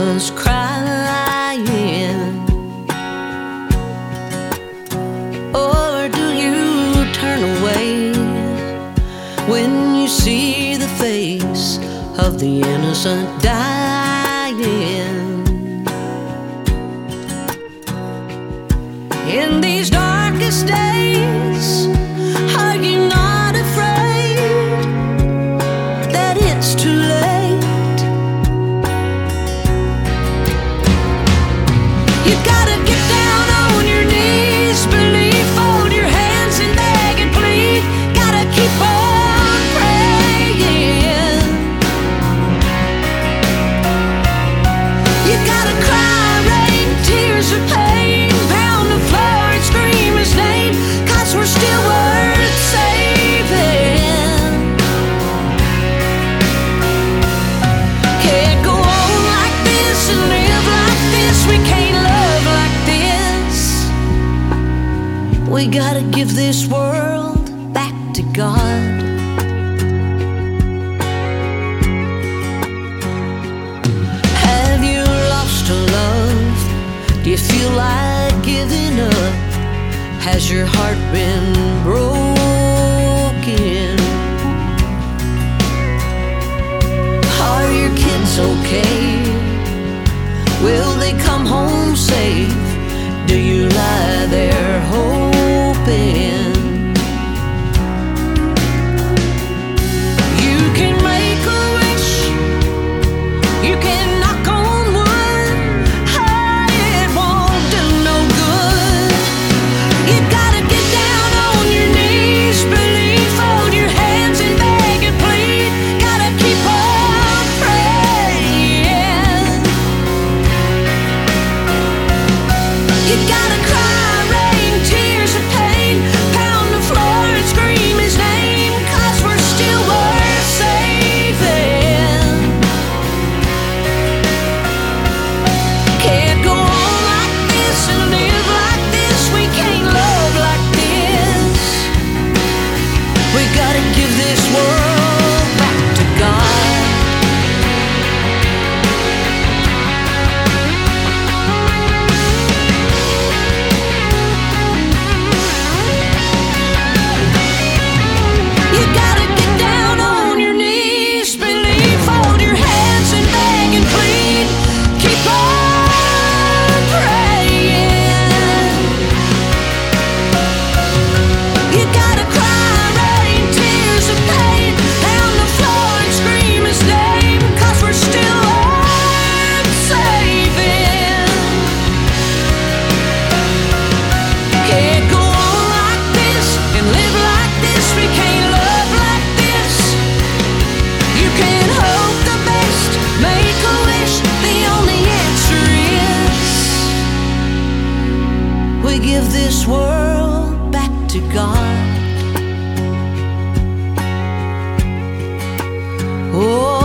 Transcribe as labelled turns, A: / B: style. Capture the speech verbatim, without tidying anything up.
A: us crying? Or do you turn away when you see the face of the innocent dying? In these darkest days, are you not afraid that it's too late? You gotta get down on your knees, believe, fold your hands and beg and plead. Gotta keep on praying. You gotta cry, rain, tears of pain, pound the floor and scream his name, 'cause we're still worth saving. Can't go on like this and live like this. We can't love like this. We gotta give this world back to God. Have you lost a love? Do you feel like giving up? Has your heart been broken? Are your kids okay? Will they come home safe? Do you lie there hoping? You can make a wish, you can knock on wood, oh, it won't do no good. You gotta get down on your knees, believe, fold your hands and beg and plead. Gotta keep on praying. You gotta cry, rain, tears of pain, pound the floor and scream his name, 'cause we're still worth saving. Can't go on like this and live like this. We can't love like this. We gotta give this world back to God. You gotta get down on your knees, believe, fold your hands and beg and plead. Keep on praying. You gotta cry, rain, tears of pain, pound the floor and scream his name, 'cause we're still worth saving. Can't go on like this and live like this. We can't love like this. You can hope the best, make a wish. The only answer is we give this world back to God. Oh.